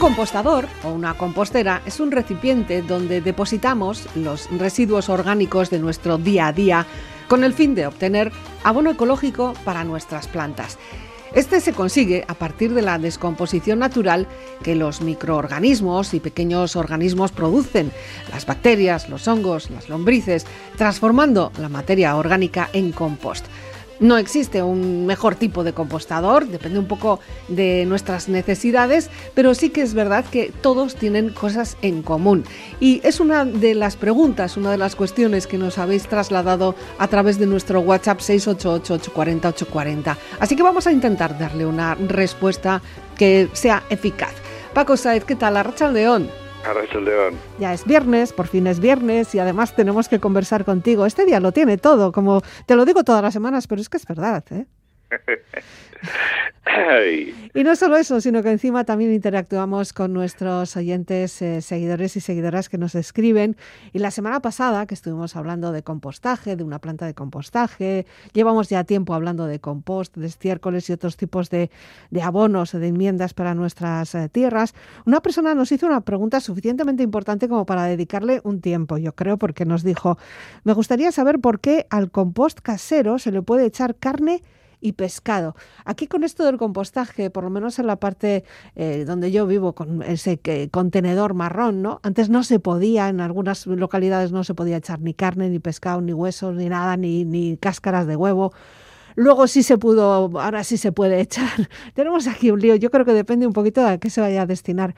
compostador o una compostera es un recipiente donde depositamos los residuos orgánicos de nuestro día a día con el fin de obtener abono ecológico para nuestras plantas. Este se consigue a partir de la descomposición natural que los microorganismos y pequeños organismos producen, las bacterias, los hongos, las lombrices, transformando la materia orgánica en compost. No existe un mejor tipo de compostador, depende un poco de nuestras necesidades, pero sí que es verdad que todos tienen cosas en común. Y es una de las preguntas, una de las cuestiones que nos habéis trasladado a través de nuestro WhatsApp 688-840-840. Así que vamos a intentar darle una respuesta que sea eficaz. Paco Sáez, ¿qué tal? Arratsaldeon. Arratsaldeon. Ya es viernes, por fin es viernes y además tenemos que conversar contigo. Este día lo tiene todo, como te lo digo todas las semanas, pero es que es verdad, ¿eh? Y no solo eso, sino que encima también interactuamos con nuestros oyentes, seguidores y seguidoras que nos escriben. Y la semana pasada, que estuvimos hablando de compostaje, de una planta de compostaje, llevamos ya tiempo hablando de compost, de estiércoles y otros tipos de abonos o de enmiendas para nuestras tierras. Una persona nos hizo una pregunta suficientemente importante como para dedicarle un tiempo, yo creo, porque nos dijo: me gustaría saber por qué al compost casero se le puede echar carne y pescado. Aquí con esto del compostaje, por lo menos en la parte donde yo vivo, con ese contenedor marrón, ¿no? Antes no se podía, en algunas localidades no se podía echar ni carne, ni pescado, ni huesos, ni nada, ni cáscaras de huevo. Luego sí se pudo, ahora sí se puede echar. Tenemos aquí un lío. Yo creo que depende un poquito de a qué se vaya a destinar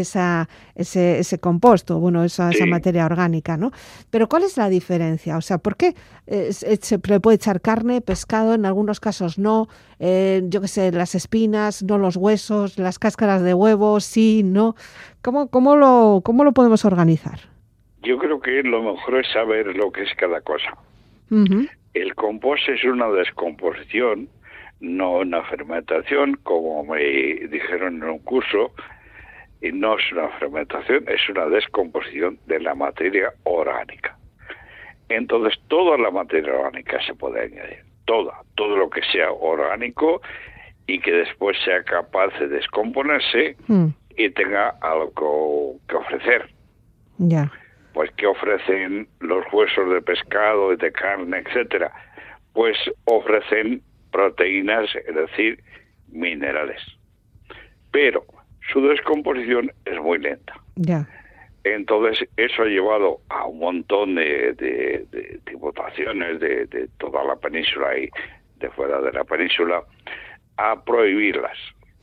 ese composto, bueno, esa materia orgánica, ¿no? Pero ¿cuál es la diferencia? O sea, ¿por qué se le puede echar carne, pescado, en algunos casos no? Yo qué sé, las espinas, no los huesos, las cáscaras de huevo, sí, no. ¿Cómo lo podemos organizar? Yo creo que lo mejor es saber lo que es cada cosa. Uh-huh. El compost es una descomposición, no una fermentación, como me dijeron en un curso, y no es una fermentación, es una descomposición de la materia orgánica. Entonces, toda la materia orgánica se puede añadir, todo lo que sea orgánico y que después sea capaz de descomponerse y tenga algo que ofrecer. Ya. Pues ¿qué ofrecen los huesos de pescado y de carne, etcétera? Pues ofrecen proteínas, es decir, minerales. Pero su descomposición es muy lenta. Ya. Entonces eso ha llevado a un montón de votaciones de toda la península y de fuera de la península a prohibirlas.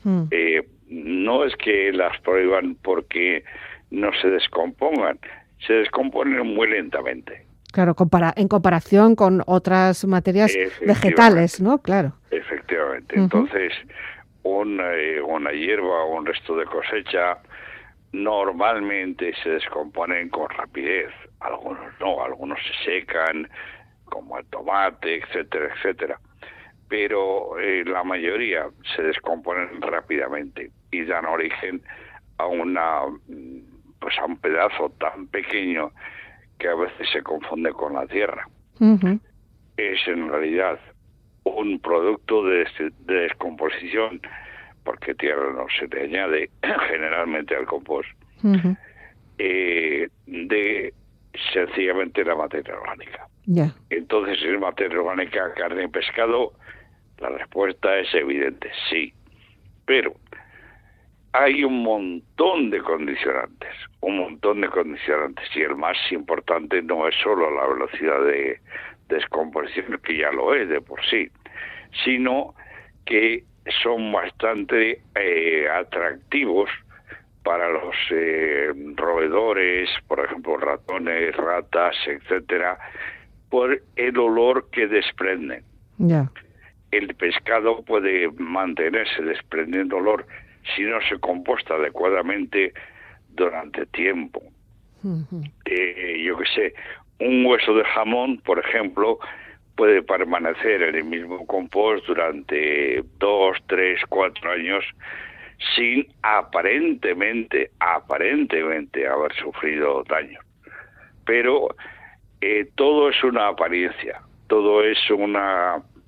No es que las prohíban porque no se descompongan, se descomponen muy lentamente. Claro, en comparación con otras materias vegetales, ¿no? Claro. Efectivamente. Entonces, una hierba o un resto de cosecha normalmente se descomponen con rapidez. Algunos no, algunos se secan, como el tomate, etcétera, etcétera. Pero la mayoría se descomponen rápidamente y dan origen a un pedazo tan pequeño que a veces se confunde con la tierra. Uh-huh. Es en realidad un producto de descomposición, porque tierra no se le añade generalmente al compost, uh-huh, de sencillamente la materia orgánica. Yeah. Entonces, ¿es materia orgánica, carne y pescado? La respuesta es evidente, sí. Pero hay un montón de condicionantes, y el más importante no es solo la velocidad de descomposición, que ya lo es de por sí, sino que son bastante atractivos para los roedores, por ejemplo ratones, ratas, etcétera, por el olor que desprenden. Yeah. El pescado puede mantenerse desprendiendo olor si no se composta adecuadamente durante tiempo. Uh-huh. Yo qué sé, un hueso de jamón, por ejemplo, puede permanecer en el mismo compost durante 2, 3, 4 años sin aparentemente haber sufrido daño. Pero todo es una apariencia, todo es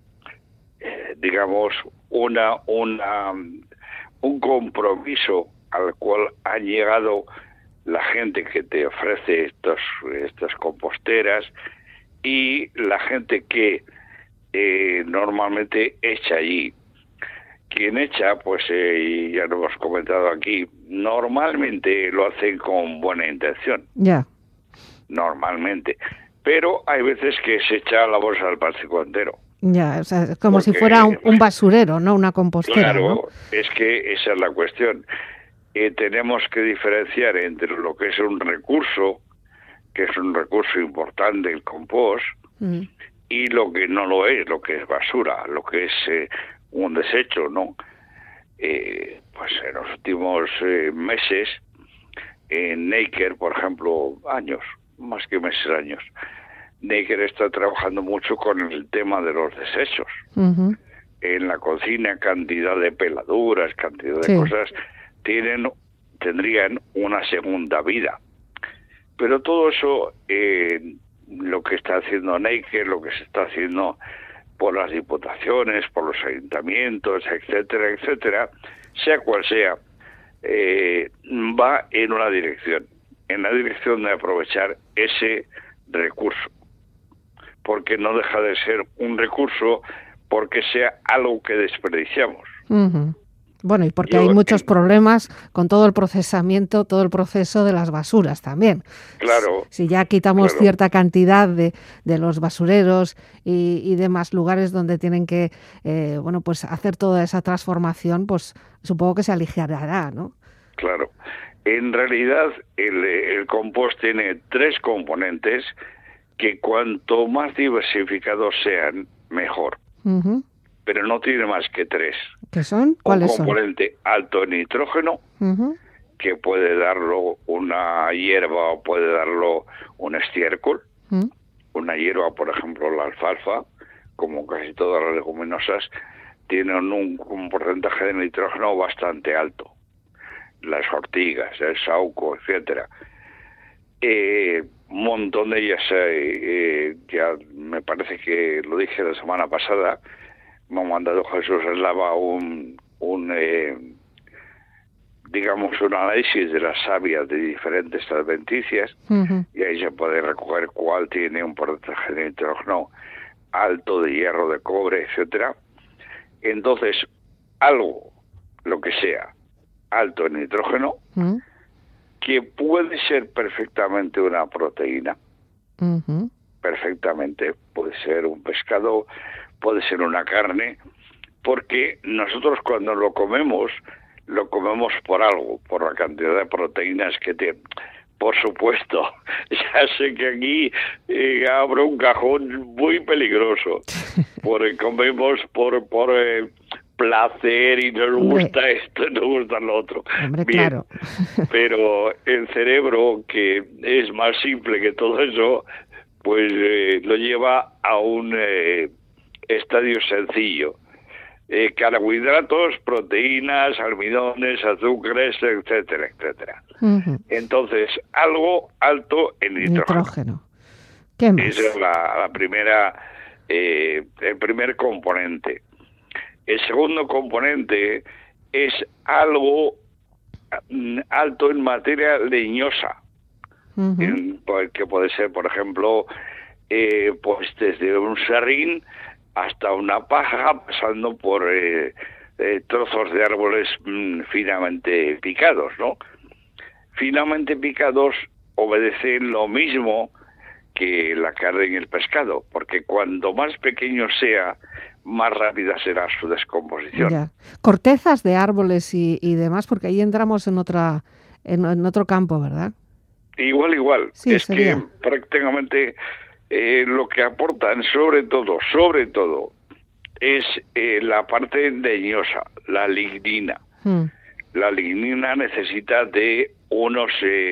un compromiso al cual han llegado la gente que te ofrece estas composteras y la gente que normalmente echa allí. Quien echa, pues ya lo hemos comentado aquí, normalmente lo hacen con buena intención. Ya. Normalmente. Pero hay veces que se echa la bolsa del plástico entero. Ya, o sea, es como si fuera un basurero, no una compostera. Claro, ¿no? es que esa es la cuestión. Tenemos que diferenciar entre lo que es un recurso, que es un recurso importante, el compost, y lo que no lo es, lo que es basura, lo que es un desecho, ¿no? Pues en los últimos meses, en Neiker, por ejemplo, años, más que meses, años, Neiker está trabajando mucho con el tema de los desechos. En la cocina, cantidad de peladuras, cantidad de cosas, tendrían una segunda vida. Pero todo eso, lo que está haciendo Neiker, lo que se está haciendo por las diputaciones, por los ayuntamientos, etcétera, etcétera, sea cual sea, va en una dirección, en la dirección de aprovechar ese recurso, porque no deja de ser un recurso, porque sea algo que desperdiciamos. Bueno, y porque hay muchos problemas con todo el procesamiento, todo el proceso de las basuras también. Claro. Si ya quitamos cierta cantidad de los basureros y demás lugares donde tienen que pues hacer toda esa transformación, pues supongo que se aligerará, ¿no? Claro. En realidad el compost tiene 3 componentes que cuanto más diversificados sean, mejor. Pero no tiene más que 3. ¿Qué son? ¿Cuáles son? Un componente alto en nitrógeno, que puede darlo una hierba o puede darlo un estiércol. Una hierba, por ejemplo, la alfalfa, como casi todas las leguminosas, tienen un porcentaje de nitrógeno bastante alto. Las ortigas, el sauco, etcétera. Un montón de ellas, ya me parece que lo dije la semana pasada, me ha mandado Jesús Eslava digamos, un análisis de las sabias de diferentes adventicias, y ahí se puede recoger cuál tiene un porcentaje de nitrógeno alto, de hierro, de cobre, etcétera. Entonces, algo, lo que sea, alto en nitrógeno, que puede ser perfectamente una proteína, perfectamente, puede ser un pescado, puede ser una carne, porque nosotros cuando lo comemos por algo, por la cantidad de proteínas que tiene. Por supuesto, ya sé que aquí abro un cajón muy peligroso, porque comemos por placer y nos gusta esto, nos gusta lo otro. Hombre, bien, claro. Pero el cerebro, que es más simple que todo eso, pues lo lleva a un estadio sencillo. Carbohidratos, proteínas, almidones, azúcares, etcétera, etcétera. Entonces, algo alto en nitrógeno. ¿Qué más? Esa es la primera, el primer componente. El segundo componente es algo alto en materia leñosa, que puede ser, por ejemplo, pues desde un serrín hasta una paja, pasando por trozos de árboles finamente picados, ¿no? Finamente picados obedecen lo mismo que la carne y el pescado, porque cuanto más pequeño sea, más rápida será su descomposición. Ya. Cortezas de árboles y demás, porque ahí entramos en otro campo, ¿verdad? Igual. Sí, es sería. Que prácticamente lo que aportan sobre todo, es la parte leñosa, la lignina. La lignina necesita de unos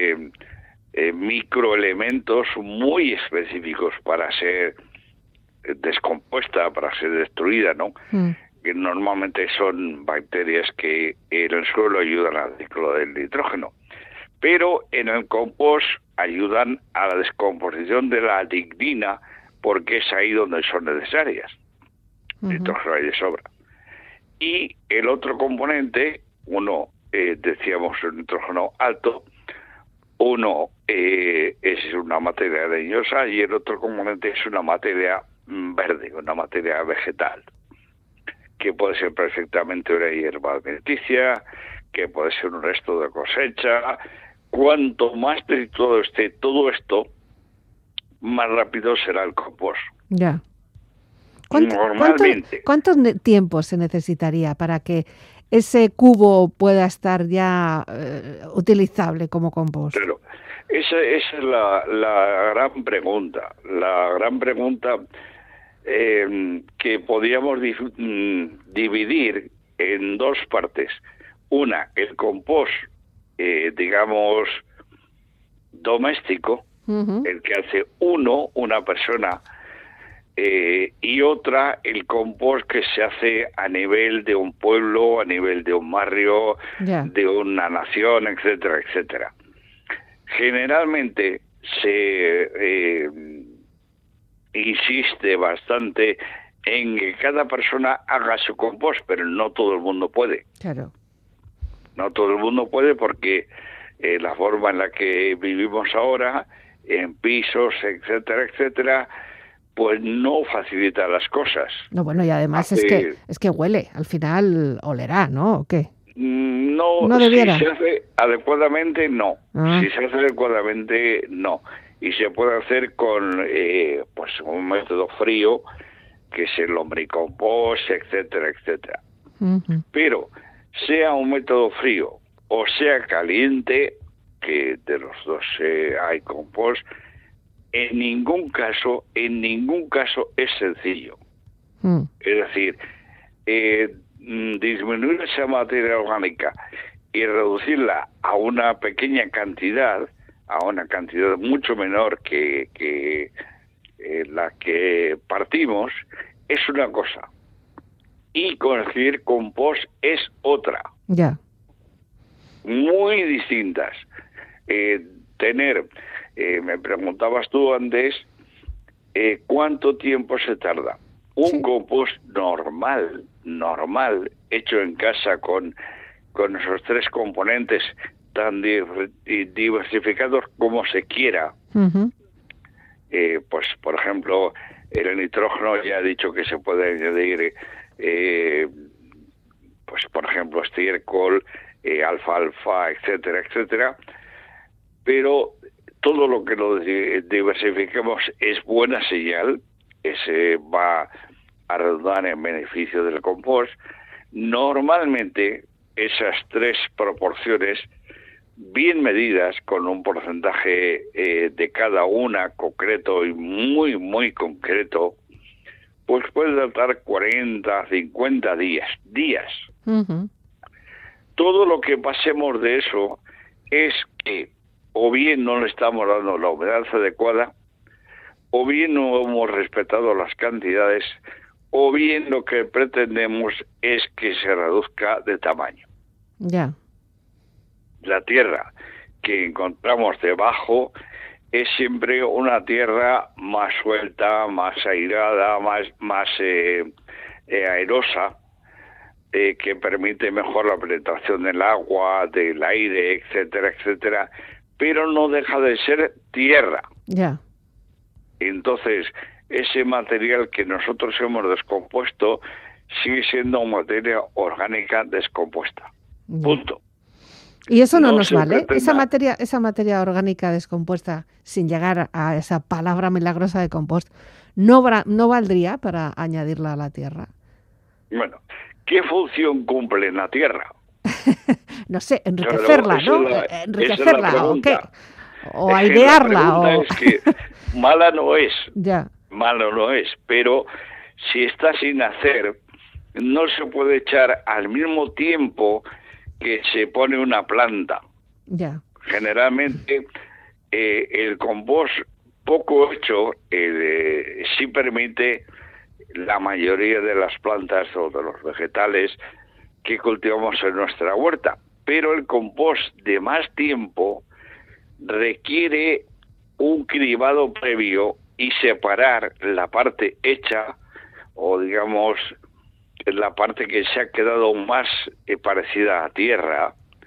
microelementos muy específicos para ser descompuesta, para ser destruida, ¿no? Que normalmente son bacterias que en el suelo ayudan al ciclo del nitrógeno. Pero en el compost ayudan a la descomposición de la lignina, porque es ahí donde son necesarias. Nitrógeno hay de sobra. Y el otro componente, uno decíamos, un nitrógeno alto. Uno es una materia leñosa y el otro componente es una materia verde, una materia vegetal, que puede ser perfectamente una hierba alimenticia, que puede ser un resto de cosecha. Cuanto más todo esté todo esto, más rápido será el compost. Ya. Normalmente. ¿Cuánto tiempo se necesitaría para que ese cubo pueda estar ya utilizable como compost? Claro, esa es la gran pregunta. La gran pregunta que podríamos dividir en dos partes. Una, el compost, digamos, doméstico, el que hace una persona, y otra, el compost que se hace a nivel de un pueblo, a nivel de un barrio, de una nación, etcétera, etcétera. Generalmente se insiste bastante en que cada persona haga su compost, pero no todo el mundo puede. Claro. No todo el mundo puede porque la forma en la que vivimos ahora, en pisos, etcétera, etcétera, pues no facilita las cosas. No, bueno, y además es que huele, al final olerá, ¿no? ¿O qué? No debiera. Si se hace adecuadamente, no. Si se hace adecuadamente, no. Y se puede hacer con pues un método frío, que es el lombricompost, etcétera, etcétera. Pero sea un método frío o sea caliente, que de los dos hay compost, en ningún caso es sencillo. Es decir, disminuir esa materia orgánica y reducirla a una pequeña cantidad, a una cantidad mucho menor que la que partimos, es una cosa. Y conseguir compost es otra. Ya. Muy distintas. Me preguntabas tú antes, ¿cuánto tiempo se tarda? Un compost normal, hecho en casa con esos tres componentes tan diversificados como se quiera. Pues, por ejemplo, el nitrógeno, ya he dicho que se puede añadir, pues, por ejemplo, estiércol, alfalfa, etcétera, etcétera. Pero todo lo que lo diversifiquemos es buena señal, ese va a redundar en beneficio del compost. Normalmente esas tres proporciones bien medidas, con un porcentaje de cada una concreto y muy, muy concreto, pues puede tardar 40, 50 días. Todo lo que pasemos de eso es que o bien no le estamos dando la humedad adecuada, o bien no hemos respetado las cantidades, o bien lo que pretendemos es que se reduzca de tamaño. Ya. La tierra que encontramos debajo es siempre una tierra más suelta, más airada, más aerosa, que permite mejor la penetración del agua, del aire, etcétera, etcétera, pero no deja de ser tierra. Ya. Entonces, ese material que nosotros hemos descompuesto sigue siendo materia orgánica descompuesta. Punto. ¿Y eso no nos vale? Esa materia orgánica descompuesta, sin llegar a esa palabra milagrosa de compost, ¿no valdría para añadirla a la tierra? Bueno, ¿qué función cumple en la tierra? No sé, enriquecerla, ¿no? Enriquecerla, ¿o qué? O es airearla. La es que mala no es. Ya. Mala no es, pero si está sin hacer, no se puede echar al mismo tiempo que se pone una planta. Ya. Generalmente el compost poco hecho sí permite la mayoría de las plantas o de los vegetales que cultivamos en nuestra huerta, pero el compost de más tiempo requiere un cribado previo y separar la parte hecha, o digamos la parte que se ha quedado más parecida a tierra,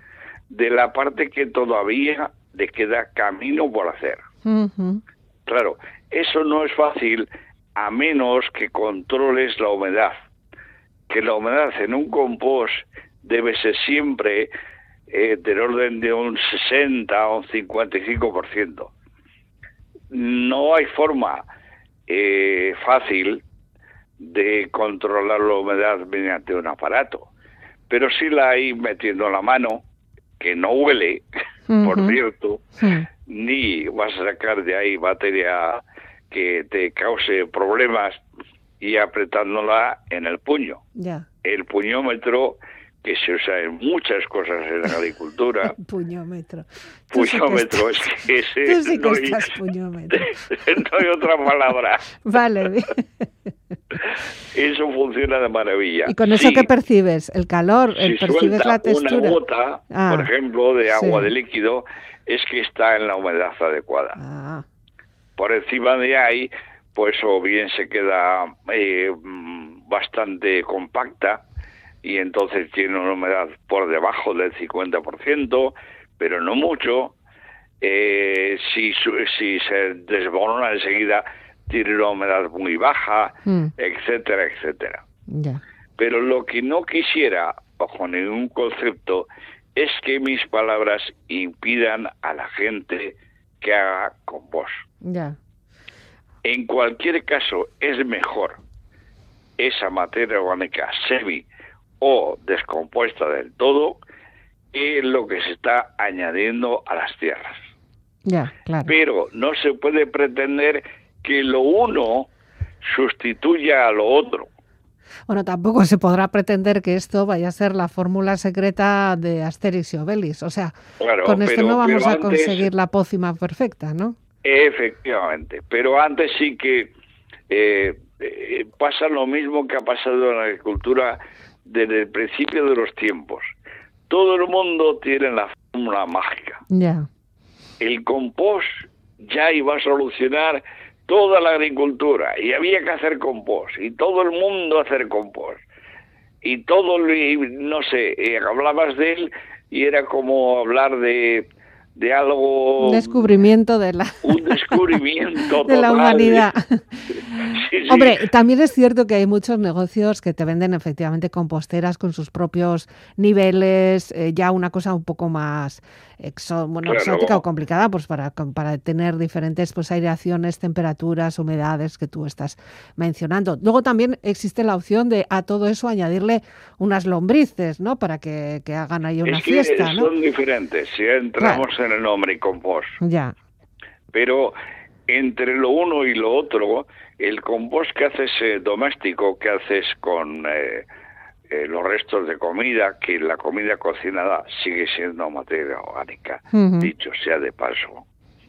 de la parte que todavía le queda camino por hacer. Claro, eso no es fácil a menos que controles la humedad. Que la humedad en un compost debe ser siempre del orden de un 60 o un 55%. No hay forma fácil de controlar la humedad mediante un aparato, pero sí la hay metiendo la mano, que no huele, por cierto, ni vas a sacar de ahí batería que te cause problemas, y apretándola en el puño. El puñómetro, que se usa en muchas cosas en la agricultura. Puñómetro. Puñómetro, es que ese... Tú sí que estás puñómetro. No hay otra palabra. Vale. Eso funciona de maravilla. ¿Y con eso qué percibes? ¿El calor? Si ¿Percibes la textura? Una gota, por ejemplo, de agua de líquido, es que está en la humedad adecuada. Por encima de ahí, pues o bien se queda bastante compacta, y entonces tiene una humedad por debajo del 50%, pero no mucho. Si se desborona enseguida, tiene una humedad muy baja, etcétera, etcétera. Pero lo que no quisiera, bajo ningún concepto, es que mis palabras impidan a la gente que haga compost. En cualquier caso, es mejor esa materia orgánica semi o descompuesta del todo que lo que se está añadiendo a las tierras. Pero no se puede pretender que lo uno sustituya a lo otro. Bueno, tampoco se podrá pretender que esto vaya a ser la fórmula secreta de Asterix y Obelix. O sea, con esto no vamos a conseguir la pócima perfecta, ¿no? Efectivamente, pero antes sí que pasa lo mismo que ha pasado en la agricultura desde el principio de los tiempos. Todo el mundo tiene la fórmula mágica. El compost ya iba a solucionar toda la agricultura, y había que hacer compost, y todo el mundo hacer compost, y todo, no sé, hablabas de él y era como hablar de algo... Un descubrimiento de la de la humanidad. Hombre, también es cierto que hay muchos negocios que te venden efectivamente composteras con sus propios niveles, ya una cosa un poco más exótica o complicada, pues para tener diferentes aireaciones, temperaturas, humedades que tú estás mencionando. Luego también existe la opción de a todo eso añadirle unas lombrices, ¿no? Para que hagan ahí una fiesta, ¿no? Son diferentes, si entramos en el nombre compost. Pero entre lo uno y lo otro, el compost que haces doméstico, que haces con los restos de comida, que la comida cocinada sigue siendo materia orgánica, dicho sea de paso.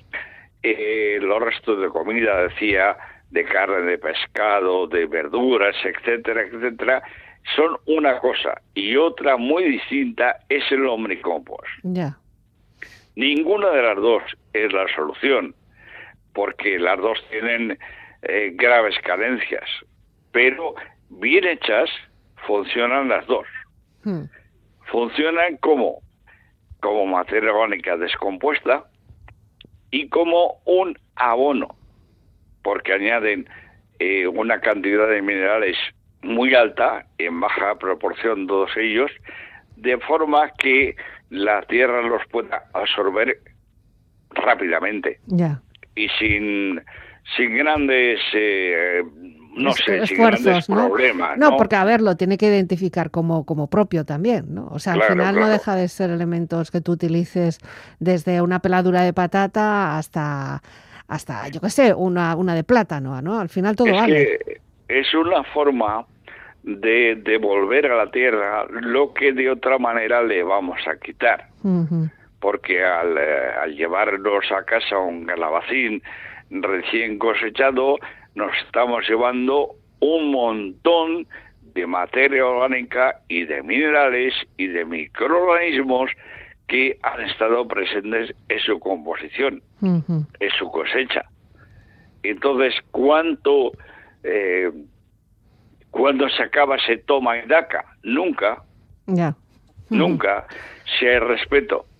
Los restos de comida, decía, de carne, de pescado, de verduras, etcétera, etcétera, son una cosa, y otra muy distinta es el lombricompost. Ninguna de las dos es la solución, porque las dos tienen graves carencias, pero bien hechas funcionan las dos. Funcionan como materia orgánica descompuesta y como un abono, porque añaden una cantidad de minerales muy alta, en baja proporción todos ellos, de forma que la tierra los pueda absorber rápidamente. Y sin grandes esfuerzos, sin grandes problemas. No, porque a ver, lo tiene que identificar como propio también, ¿no? O sea, al final no deja de ser elementos que tú utilices desde una peladura de patata hasta yo qué sé, una de plátano, ¿no? Al final todo vale. Es una forma de devolver a la tierra lo que de otra manera le vamos a quitar. Porque al llevarnos a casa un calabacín recién cosechado, nos estamos llevando un montón de materia orgánica y de minerales y de microorganismos que han estado presentes en su composición, en su cosecha. Entonces, ¿cuándo se acaba ese toma y daca? Nunca. Nunca. Si hay respeto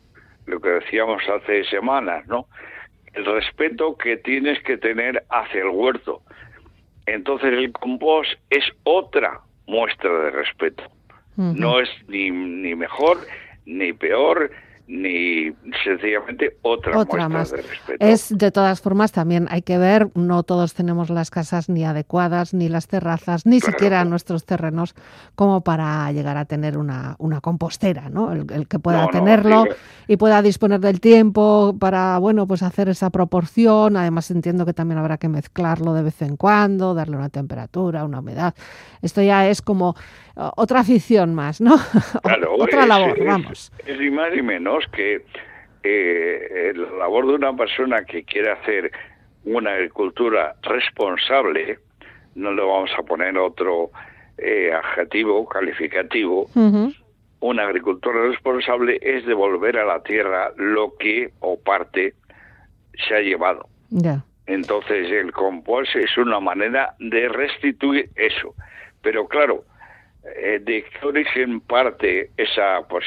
lo que decíamos hace semanas, ¿no? El respeto que tienes que tener hacia el huerto. Entonces el compost es otra muestra de respeto. No es ni mejor, ni peor, ni sencillamente otra muestra más de respeto. Es, de todas formas, también hay que ver, no todos tenemos las casas ni adecuadas, ni las terrazas, ni siquiera nuestros terrenos como para llegar a tener una compostera, ¿no? El que pueda tenerlo y pueda disponer del tiempo para, bueno, pues hacer esa proporción. Además, entiendo que también habrá que mezclarlo de vez en cuando, darle una temperatura, una humedad. Esto ya es como otra afición más, ¿no? Claro, otra labor, vamos. Es ni más ni menos que la labor de una persona que quiere hacer una agricultura responsable. No le vamos a poner otro adjetivo calificativo. Una agricultura responsable es devolver a la tierra lo que o parte se ha llevado. Entonces el compost es una manera de restituir eso. Pero claro, ¿de qué origen parte esa, pues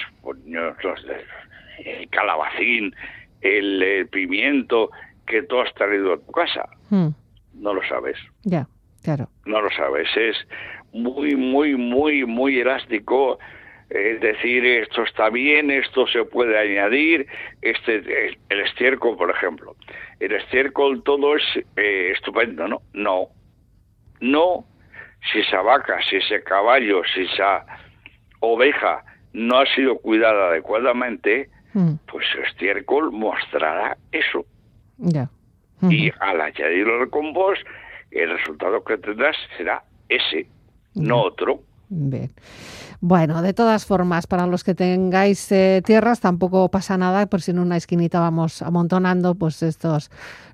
el calabacín, el pimiento que tú has traído a tu casa? No lo sabes. Ya, claro. No lo sabes. Es muy elástico. Es decir, esto está bien, esto se puede añadir. El estiércol, por ejemplo. El estiércol todo es estupendo, ¿no? No. Si esa vaca, si ese caballo, si esa oveja no ha sido cuidada adecuadamente, pues el estiércol mostrará eso. Y al añadirlo al compost, el resultado que tendrás será ese, no otro. Bien. Bueno, de todas formas, para los que tengáis tierras tampoco pasa nada, por si en una esquinita vamos amontonando pues estas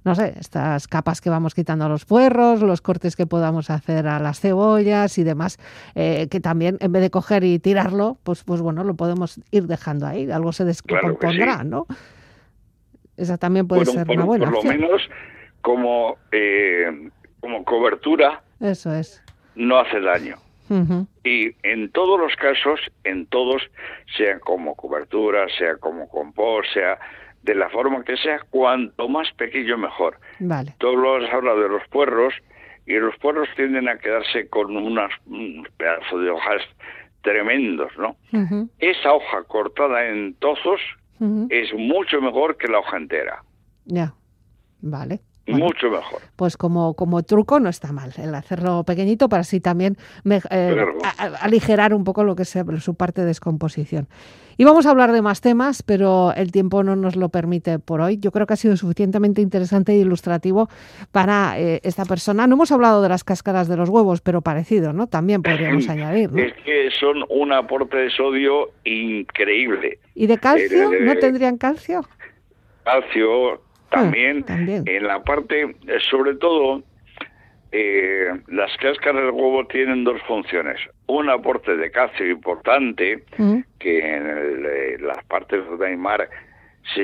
capas que vamos quitando a los puerros, los cortes que podamos hacer a las cebollas y demás, que también en vez de coger y tirarlo, pues bueno, lo podemos ir dejando ahí, algo se descompondrá, claro, ¿no? Esa también puede ser una buena opción. Por lo menos como cobertura. Eso es. No hace daño. Y en todos los casos, sea como cobertura, sea como compost, sea de la forma que sea, cuanto más pequeño mejor. Vale. Tú has hablado de los puerros, y los puerros tienden a quedarse con un pedazo de hojas tremendos, ¿no? Esa hoja cortada en trozos es mucho mejor que la hoja entera. Ya, vale. Bueno, mucho mejor. Pues como truco no está mal el hacerlo pequeñito para así también aligerar un poco lo que es su parte de descomposición. Y vamos a hablar de más temas, pero el tiempo no nos lo permite por hoy. Yo creo que ha sido suficientemente interesante e ilustrativo para esta persona. No hemos hablado de las cáscaras de los huevos, pero parecido, ¿no? También podríamos añadir, ¿no? Es que son un aporte de sodio increíble. ¿Y de calcio? ¿No tendrían calcio? Calcio... También en la parte, sobre todo, las cáscaras del huevo tienen dos funciones. Un aporte de calcio importante, que en las partes de Aymar se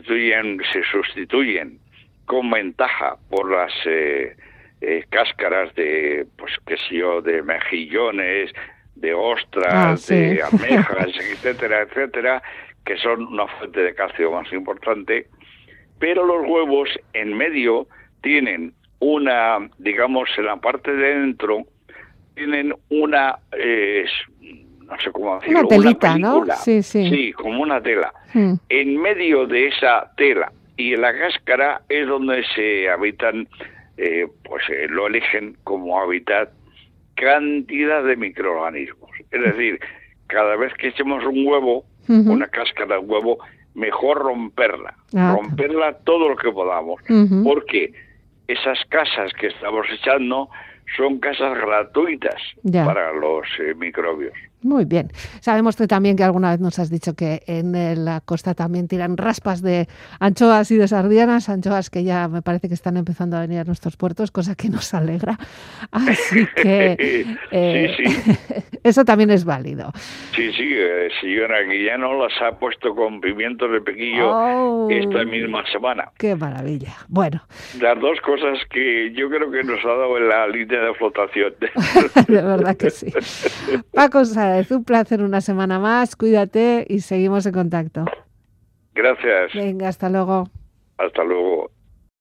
sustituyen con ventaja por las cáscaras de, pues qué sé yo, de mejillones, de ostras, de almejas, etcétera, que son una fuente de calcio más importante. Pero los huevos en medio tienen una, digamos, en la parte de dentro, tienen una, no sé cómo decirlo, una telita, una película, ¿no? Sí, como una tela. En medio de esa tela y en la cáscara es donde se habitan, lo eligen como hábitat cantidad de microorganismos. Es decir, cada vez que echemos un huevo, una cáscara de huevo, mejor romperla todo lo que podamos, porque esas casas que estamos echando son casas gratuitas para los microbios. Muy bien. Sabemos también que alguna vez nos has dicho que en la costa también tiran raspas de anchoas y de sardinas, anchoas que ya me parece que están empezando a venir a nuestros puertos, cosa que nos alegra. Así que eso también es válido. Sí, señora Guillano las ha puesto con pimientos de piquillo esta misma semana. ¡Qué maravilla! Bueno. Las dos cosas que yo creo que nos ha dado en la línea de flotación. De verdad que sí. Paco Sáez, un placer una semana más, cuídate y seguimos en contacto. Gracias. Venga, hasta luego. Hasta luego.